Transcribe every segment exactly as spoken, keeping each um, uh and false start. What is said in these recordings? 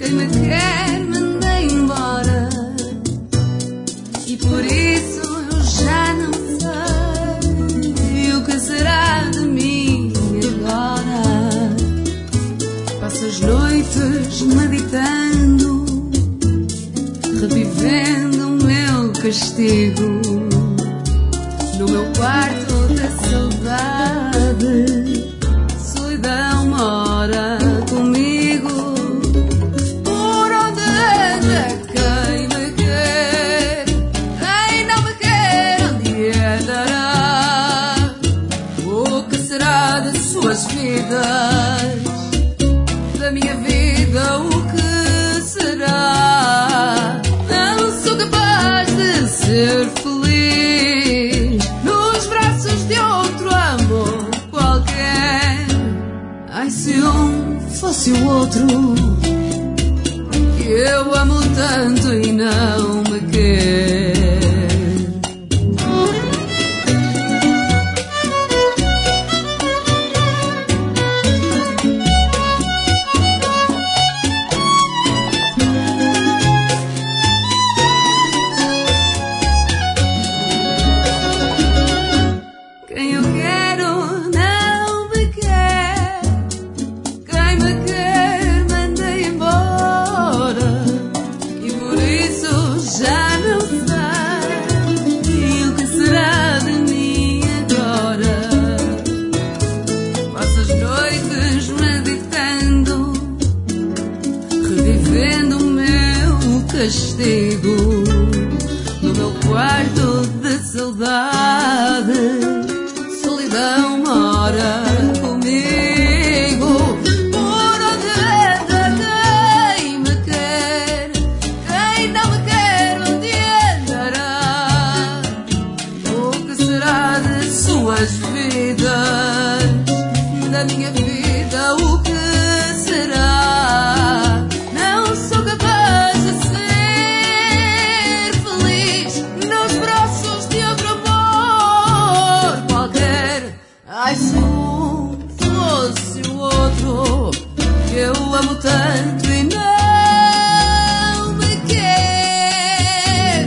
Quem me quer mandei embora e por isso eu já não sei o que será de mim agora. Passo as noites meditando, revivendo o meu castigo no meu quarto da saudade. Solidão mora comigo. Por onde anda quem me quer? Quem não me quer, onde andará? O que será de suas vidas? Da minha vida o que será? Não sou capaz de ser feliz nos braços de outro amor qualquer. Ai, se um fosse o outro que eu amo tanto e não me quer. Quem eu quero não me quer, quem me quer mandei embora e por isso já não sei e o que será de mim agora. Passo as noites meditando, revivendo o meu castigo no meu quarto de saudade. Solidão mora comigo. Por onde anda quem me quer? Quem não me quer, onde andará? O que será de suas vidas? Da minha vida o que será? Não sou capaz de ser feliz nos braços de outro amor qualquer. Ai, se um fosse o outro que eu amo tanto e não me quer.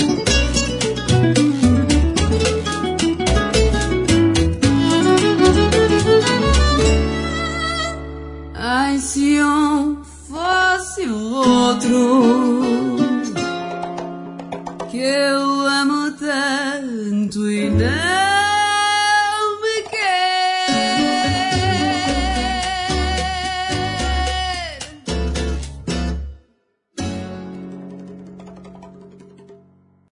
Ai, se um fosse o outro que eu